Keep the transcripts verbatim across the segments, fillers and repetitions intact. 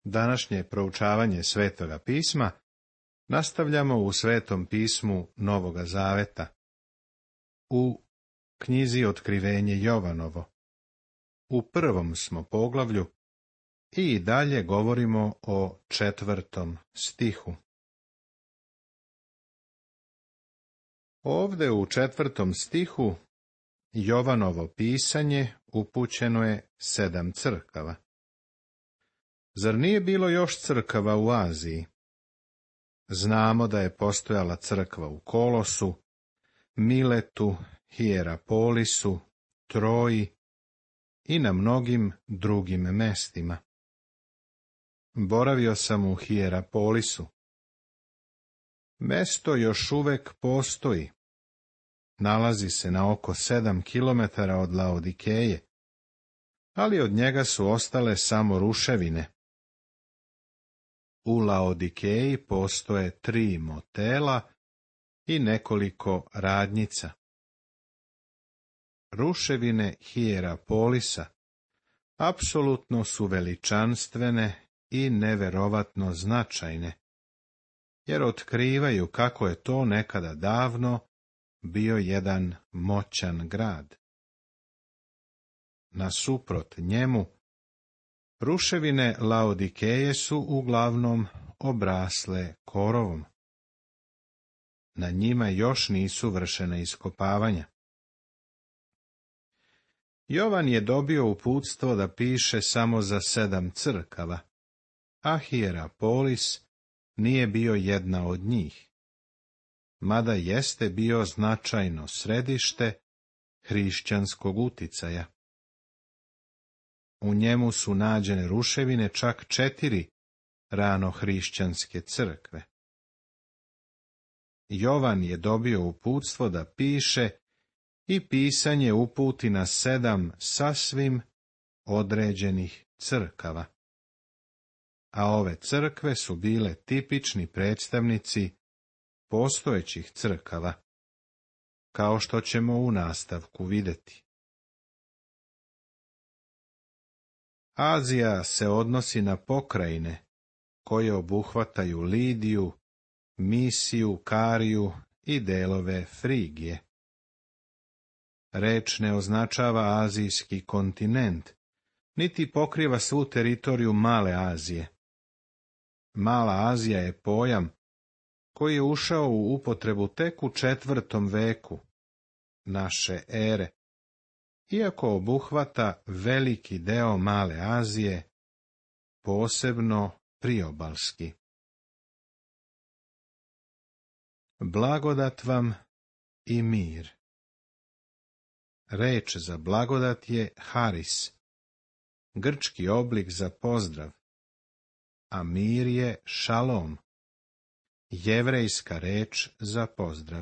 Današnje proučavanje Svetoga pisma nastavljamo u Svetom pismu Novoga Zaveta, u knjizi Otkrivenje Jovanovo. U prvom smo poglavlju i dalje govorimo o četvrtom stihu. Ovde u četvrtom stihu Jovanovo pisanje upućeno je sedam crkava. Zar nije bilo još crkava u Aziji? Znamo da je postojala crkva u Kolosu, Miletu, Hijerapolisu, Troji i na mnogim drugim mestima. Boravio sam u Hijerapolisu. Mesto još uvek postoji. Nalazi se na oko sedam kilometara od Laodikeje, ali od njega su ostale samo ruševine. U Laodikeji postoje tri motela i nekoliko radnjica. Ruševine Hijerapolisa apsolutno su veličanstvene i neverovatno značajne, jer otkrivaju kako je to nekada davno bio jedan moćan grad. Nasuprot njemu, ruševine Laodikeje su uglavnom obrasle korovom. Na njima još nisu vršena iskopavanja. Jovan je dobio uputstvo da piše samo za sedam crkava, a Hijerapolis nije bio jedna od njih, mada jeste bio značajno središte hrišćanskog uticaja. U njemu su nađene ruševine čak četiri ranohrišćanske crkve. Jovan je dobio uputstvo da piše i pisanje uputi na sedam sasvim određenih crkava. A ove crkve su bile tipični predstavnici postojećih crkava, kao što ćemo u nastavku vidjeti. Azija se odnosi na pokrajine koje obuhvataju Lidiju, Misiju, Kariju i delove Frigije. Reč ne označava azijski kontinent, niti pokriva svu teritoriju Male Azije. Mala Azija je pojam koji je ušao u upotrebu tek u četvrtom veku naše ere, iako obuhvata veliki deo Male Azije, posebno priobalski. Blagodat vam i mir. Reč za blagodat je haris, grčki oblik za pozdrav, a mir je šalom, jevrejska reč za pozdrav.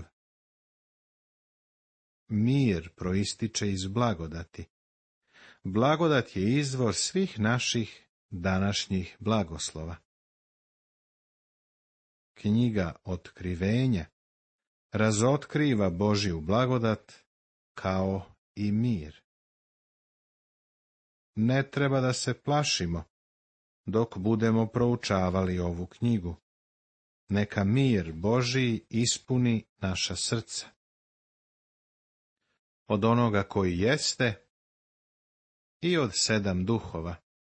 Mir proističe iz blagodati. Blagodat je izvor svih naših današnjih blagoslova. Knjiga Otkrivenja razotkriva Božju blagodat kao i mir. Ne treba da se plašimo dok budemo proučavali ovu knjigu. Neka mir Božji ispuni naša srca. Od onoga koji jeste i od sedam duhova.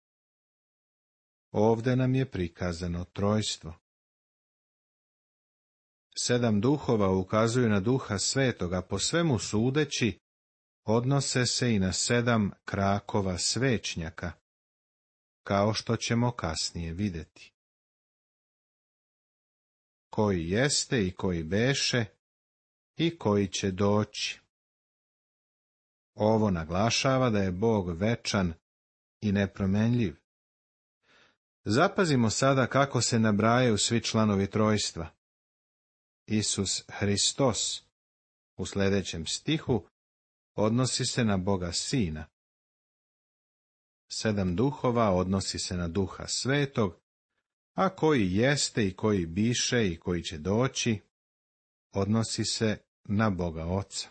Ovde nam je prikazano trojstvo. Sedam duhova ukazuju na Duha Svetoga, po svemu sudeći, odnose se i na sedam krakova svećnjaka, kao što ćemo kasnije vidjeti. Koji jeste i koji beše i koji će doći. Ovo naglašava da je Bog večan i nepromenljiv. Zapazimo sada kako se nabrajaju svi članovi trojstva. Isus Hristos u sljedećem stihu odnosi se na Boga Sina. Sedam duhova odnosi se na Duha Svetog, a koji jeste i koji biše i koji će doći, odnosi se na Boga Oca.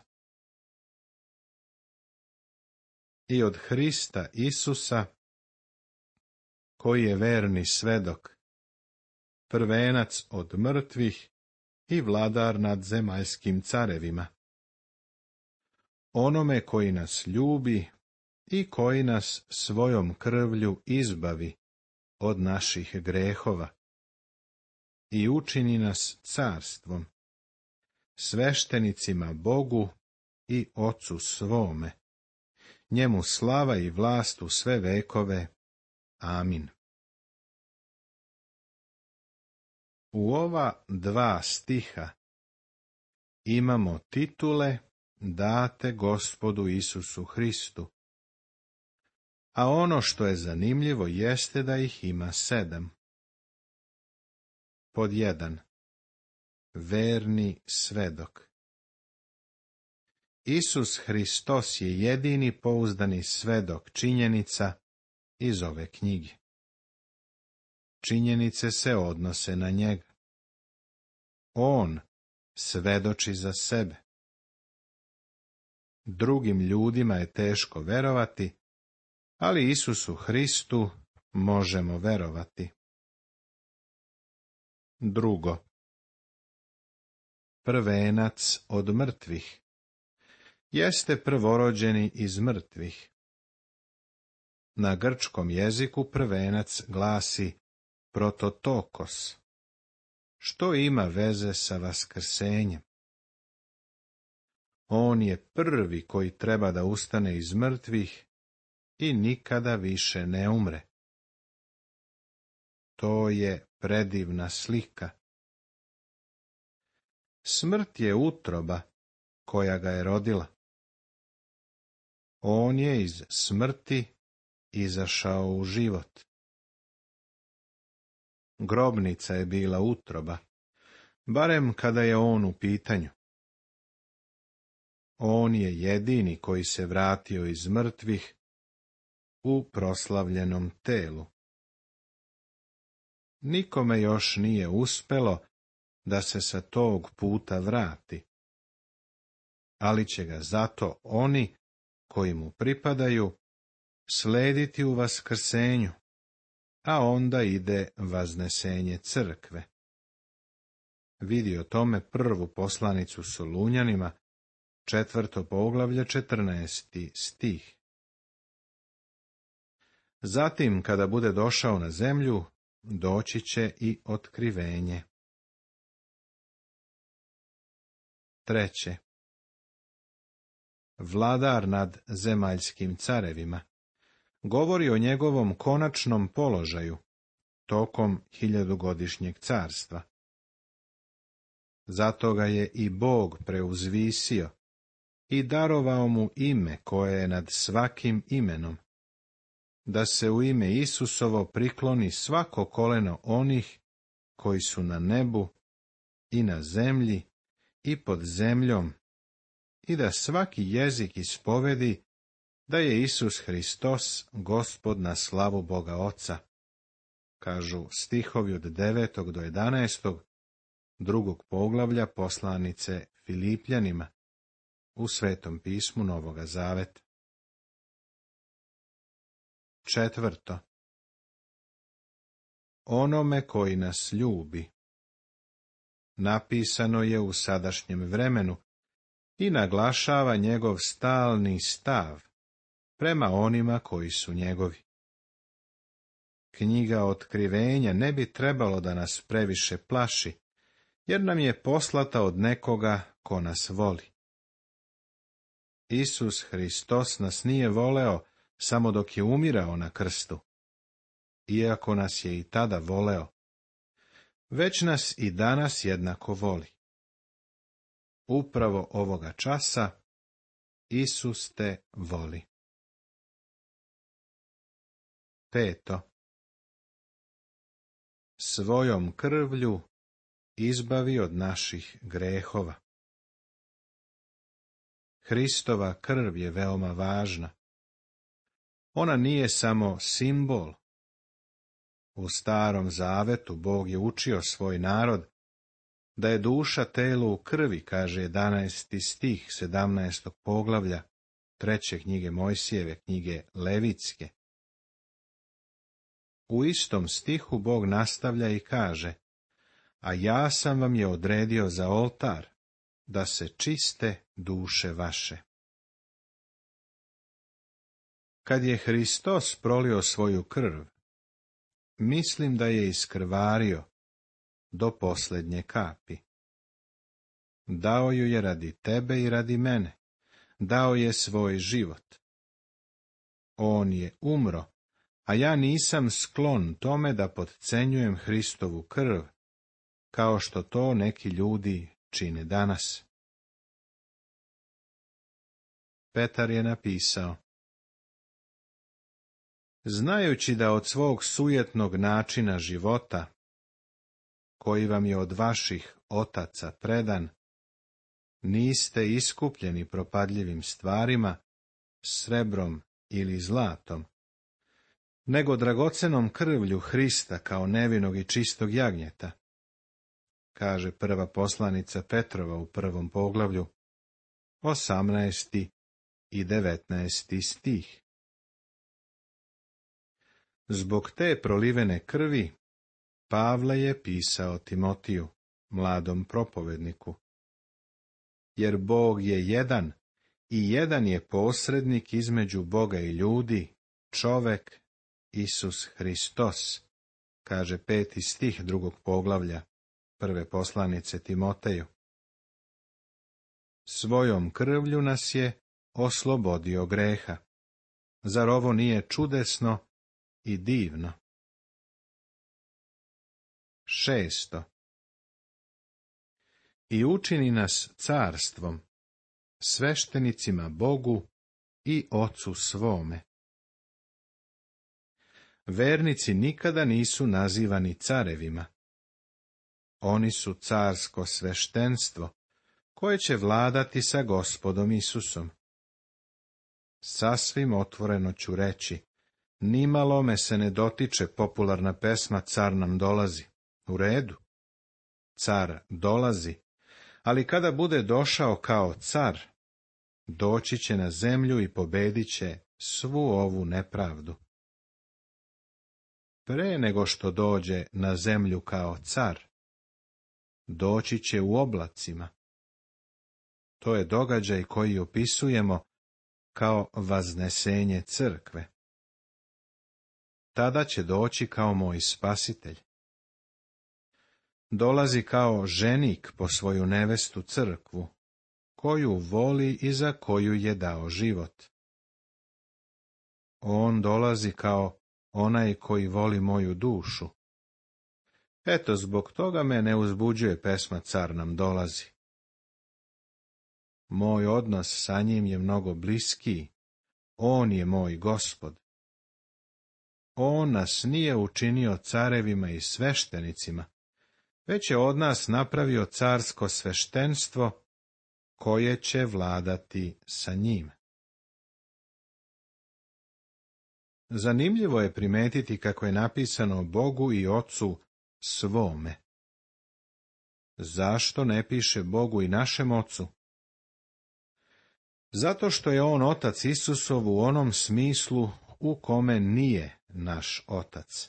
I od Hrista Isusa, koji je verni svedok, prvenac od mrtvih i vladar nad zemaljskim carevima. Onome koji nas ljubi i koji nas svojom krvlju izbavi od naših grehova i učini nas carstvom, sveštenicima Bogu i Ocu svome. Njemu slava i vlast u sve vekove. Amin. U ova dva stiha imamo titule date Gospodu Isusu Hristu, a ono što je zanimljivo jeste da ih ima sedam. Pod jedan. Verni svedok. Isus Hristos je jedini pouzdani svedok činjenica iz ove knjige. Činjenice se odnose na njega. On svedoči za sebe. Drugim ljudima je teško verovati, ali Isusu Hristu možemo verovati. Drugo. Prvenac od mrtvih. Jeste prvorođeni iz mrtvih. Na grčkom jeziku prvenac glasi prototokos, što ima veze sa vaskrsenjem. On je prvi koji treba da ustane iz mrtvih i nikada više ne umre. To je predivna slika. Smrt je utroba koja ga je rodila. On je iz smrti izašao u život. Grobnica je bila utroba, barem kada je on u pitanju. On je jedini koji se vratio iz mrtvih u proslavljenom telu. Nikome još nije uspelo da se sa tog puta vrati, ali će ga zato oni koji mu pripadaju slediti u vaskrsenju, a onda ide vaznesenje crkve. Vidi o tome prvu poslanicu Solunjanima, četvrto poglavlje, četrnaesti stih. Zatim, kada bude došao na zemlju, doći će i otkrivenje. Treće. Vladar nad zemaljskim carevima. Govori o njegovom konačnom položaju tokom hiljadugodišnjeg carstva. Zato ga je i Bog preuzvisio i darovao mu ime koje je nad svakim imenom, da se u ime Isusovo prikloni svako koleno onih koji su na nebu i na zemlji i pod zemljom, i da svaki jezik ispovedi da je Isus Hristos Gospod na slavu Boga Oca, kažu stihovi od devetog do jedanaestog drugog poglavlja poslanice Filipljanima u Svetom pismu Novoga Zaveta. Četvrto. Onome koji nas ljubi. Napisano je u sadašnjem vremenu i naglašava njegov stalni stav prema onima koji su njegovi. Knjiga Otkrivenja ne bi trebalo da nas previše plaši, jer nam je poslata od nekoga ko nas voli. Isus Hristos nas nije voleo samo dok je umirao na krstu, iako nas je i tada voleo, već nas i danas jednako voli. Upravo ovoga časa Isus te voli. Peto. Svojom krvlju izbavi od naših grehova. Hristova krv je veoma važna. Ona nije samo simbol. U Starom Zavetu Bog je učio svoj narod da je duša telu u krvi, kaže jedanaesti stih sedamnaestog poglavlja treće knjige Mojsijeve, knjige Levitske. U istom stihu Bog nastavlja i kaže: a ja sam vam je odredio za oltar, da se čiste duše vaše. Kad je Hristos prolio svoju krv, mislim da je iskrvario do posljednje kapi. Dao ju je radi tebe i radi mene, dao je svoj život. On je umro, a ja nisam sklon tome da podcenjujem Hristovu krv, kao što to neki ljudi čine danas. Petar je napisao: znajući da od svog sujetnog načina života, koji vam je od vaših otaca predan, niste iskupljeni propadljivim stvarima, srebrom ili zlatom, nego dragocenom krvlju Hrista kao nevinog i čistog jagnjeta, kaže prva poslanica Petrova u prvom poglavlju, osamnaesti i devetnaesti stih. Zbog te prolivene krvi Pavle je pisao Timotiju, mladom propovedniku: jer Bog je jedan i jedan je posrednik između Boga i ljudi, čovek Isus Hristos, kaže peti stih drugog poglavlja prve poslanice Timoteju. Svojom krvlju nas je oslobodio greha. Zar ovo nije čudesno i divno? Šesto. I učini nas carstvom, sveštenicima Bogu i Ocu svome. Vernici nikada nisu nazivani carevima. Oni su carsko sveštenstvo, koje će vladati sa Gospodom Isusom. Sasvim otvoreno ću reći, nimalo me se ne dotiče popularna pesma Car nam dolazi. U redu, car dolazi, ali kada bude došao kao car, doći će na zemlju i pobedit će svu ovu nepravdu. Pre nego što dođe na zemlju kao car, doći će u oblacima. To je događaj koji opisujemo kao vaznesenje crkve. Tada će doći kao moj spasitelj. Dolazi kao ženik po svoju nevestu crkvu, koju voli i za koju je dao život. On dolazi kao onaj koji voli moju dušu. Eto, zbog toga me ne uzbuđuje pesma Car nam dolazi. Moj odnos sa njim je mnogo bliskiji. On je moj Gospod. On nas nije učinio carevima i sveštenicima, već je od nas napravio carsko sveštenstvo, koje će vladati sa njim. Zanimljivo je primetiti kako je napisano Bogu i Ocu svome. Zašto ne piše Bogu i našem Ocu? Zato što je on Otac Isusov u onom smislu u kome nije naš Otac.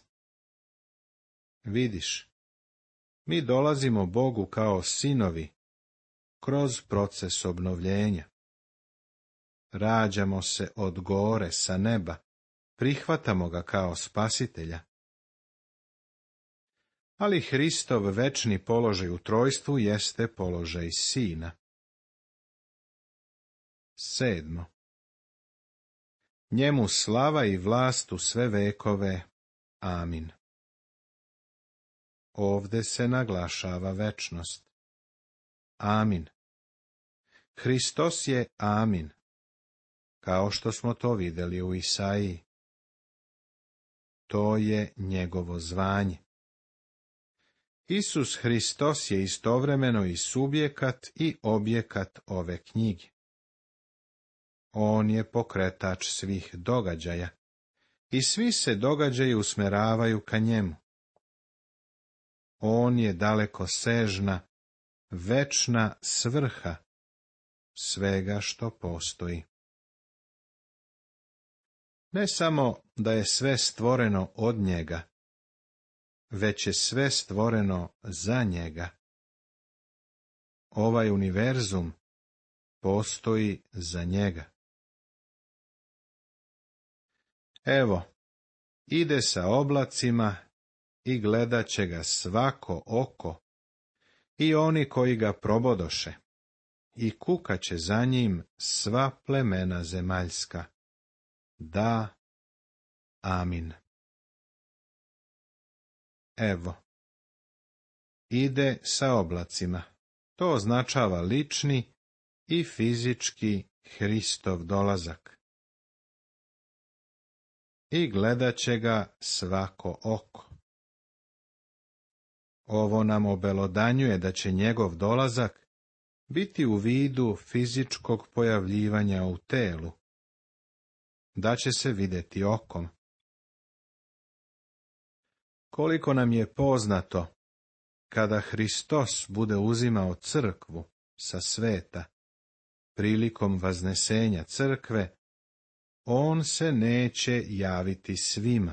Vidiš, mi dolazimo Bogu kao sinovi kroz proces obnovljenja. Rađamo se od gore sa neba, prihvatamo ga kao spasitelja. Ali Hristov večni položaj u trojstvu jeste položaj sina. Sedmo. Njemu slava i vlast u sve vekove. Amin. Ovde se naglašava večnost. Amin. Hristos je Amin, kao što smo to vidjeli u Isaiji. To je njegovo zvanje. Isus Hristos je istovremeno i subjekat i objekat ove knjige. On je pokretač svih događaja i svi se događaji usmeravaju ka njemu. On je dalekosežna, večna svrha svega što postoji. Ne samo da je sve stvoreno od njega, već je sve stvoreno za njega. Ovaj univerzum postoji za njega. Evo, ide sa oblacima i gledat će ga svako oko, i oni koji ga probodoše, i kukat će za njim sva plemena zemaljska. Da, amin. Evo, ide sa oblacima. To označava lični i fizički Hristov dolazak. I gledat će ga svako oko. Ovo nam obelodanjuje da će njegov dolazak biti u vidu fizičkog pojavljivanja u telu, da će se vidjeti okom. Koliko nam je poznato, kada Hristos bude uzimao crkvu sa sveta, prilikom vaznesenja crkve, on se neće javiti svima.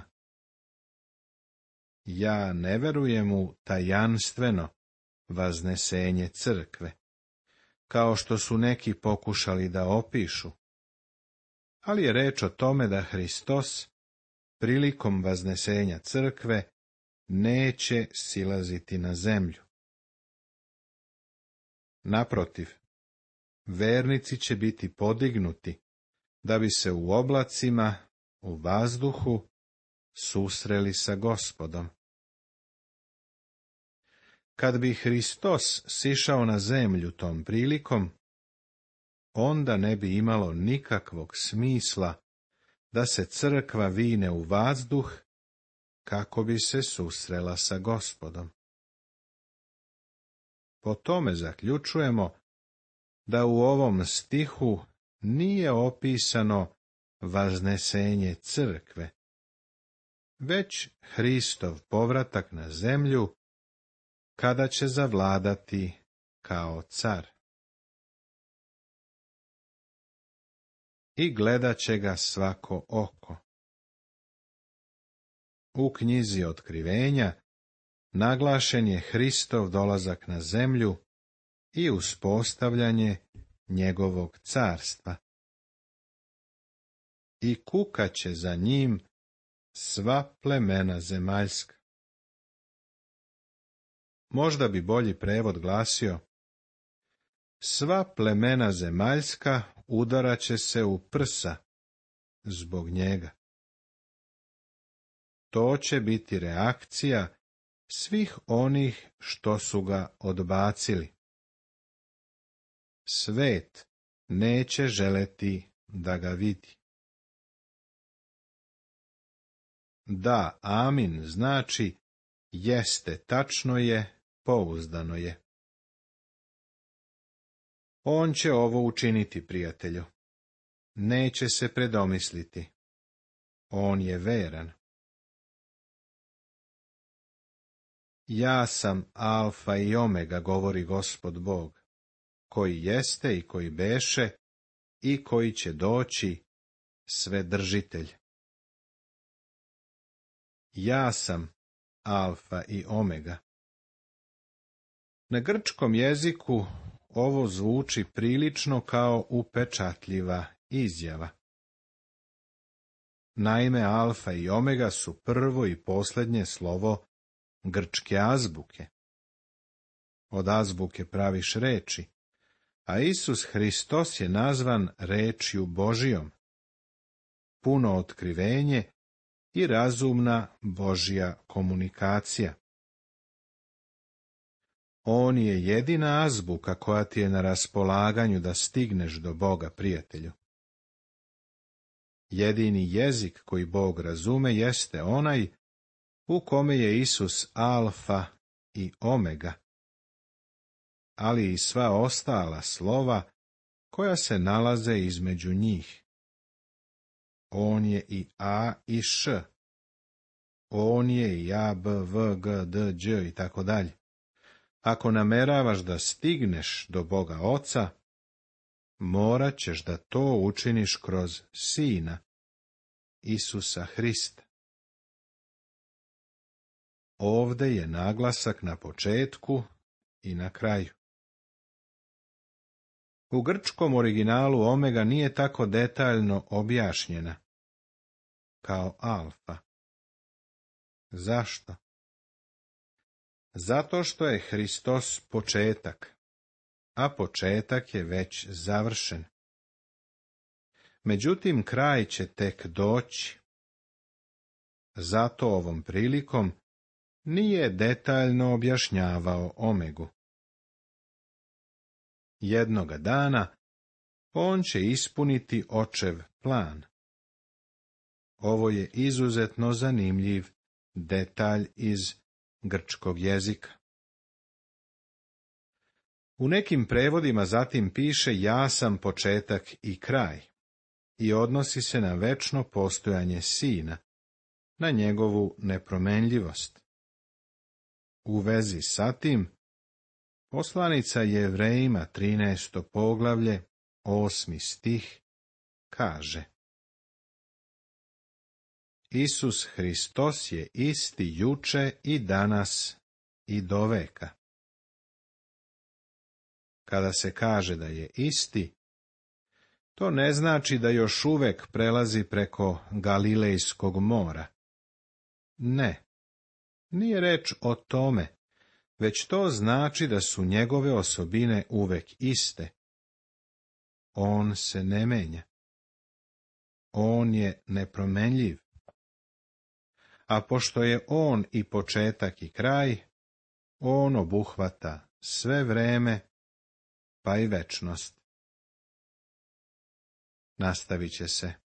Ja ne verujem u tajanstveno vaznesenje crkve, kao što su neki pokušali da opišu, ali je reč o tome da Hristos prilikom vaznesenja crkve neće silaziti na zemlju. Naprotiv, vernici će biti podignuti da bi se u oblacima, u vazduhu, susreli sa Gospodom. Kad bi Hristos sišao na zemlju tom prilikom, onda ne bi imalo nikakvog smisla da se crkva vine u vazduh kako bi se susrela sa Gospodom. Po tome zaključujemo da u ovom stihu nije opisano vaznesenje crkve, već Hristov povratak na zemlju kada će zavladati kao car. I gledat će ga svako oko. U knjizi Otkrivenja naglašen je Hristov dolazak na zemlju i uspostavljanje njegovog carstva. I kukat će za njim sva plemena zemaljska. Možda bi bolji prevod glasio: sva plemena zemaljska udarat će se u prsa zbog njega. To će biti reakcija svih onih što su ga odbacili. Svet neće želeti da ga vidi. Da, amin znači jeste, tačno je, pouzdano je. On će ovo učiniti, prijatelju. Neće se predomisliti. On je veran. Ja sam alfa i omega, govori Gospod Bog, koji jeste i koji beše i koji će doći, Svedržitelj. Ja sam alfa i omega. Na grčkom jeziku ovo zvuči prilično kao upečatljiva izjava. Naime, alfa i omega su prvo i posljednje slovo grčke azbuke. Od azbuke praviš reči, a Isus Hristos je nazvan rečju Božijom. Puno otkrivenje i razumna Božja komunikacija. On je jedina azbuka koja ti je na raspolaganju da stigneš do Boga, prijatelju. Jedini jezik koji Bog razume jeste onaj u kome je Isus alfa i omega, ali i sva ostala slova koja se nalaze između njih. On je i a i š, on je i a, b, v, g, d, đ i tako dalje. Ako nameravaš da stigneš do Boga Oca, morat ćeš da to učiniš kroz Sina, Isusa Hrista. Ovde je naglasak na početku i na kraju. U grčkom originalu omega nije tako detaljno objašnjena kao alfa. Zašto? Zato što je Hristos početak, a početak je već završen. Međutim, kraj će tek doći. Zato ovom prilikom nije detaljno objašnjavao omegu. Jednoga dana on će ispuniti očev plan. Ovo je izuzetno zanimljiv detalj iz grčkog jezika. U nekim prevodima zatim piše ja sam početak i kraj i odnosi se na večno postojanje Sina, na njegovu nepromenljivost. U vezi sa tim, poslanica Jevrejima trinaesto poglavlje, osmi stih, kaže: Isus Hristos je isti juče i danas i doveka. Kada se kaže da je isti, to ne znači da još uvek prelazi preko Galilejskog mora. Ne, nije reč o tome, već to znači da su njegove osobine uvek iste. On se ne menja. On je nepromenljiv. A pošto je on i početak i kraj, on obuhvata sve vreme, pa i večnost. Nastavit će se.